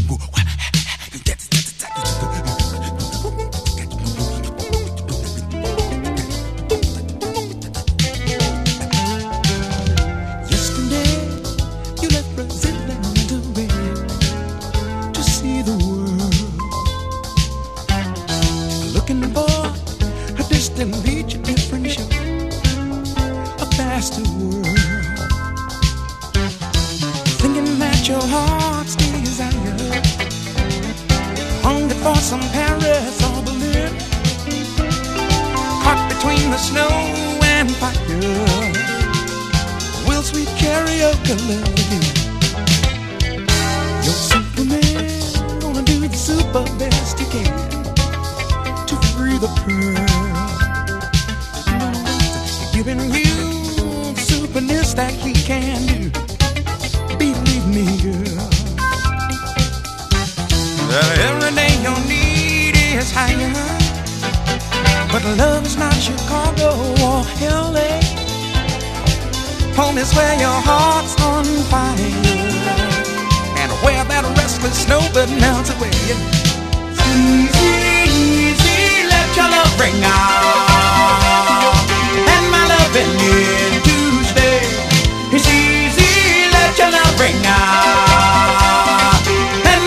Yesterday, you left Brazil and away to see the world, looking for a distant beach, a different shore, a faster world, thinking that your heart's desire hungry for some Paris or Berlin, caught between the snow and fire. Will sweet karaoke love again? Your Superman gonna do the super best he can to free the pearl, giving you the superness that he can do. Believe me, girl, every day your need is higher, but love is not Chicago or LA. Home is where your heart's on fire, and where that restless snowbird melts away. Easy, easy, let your love ring out.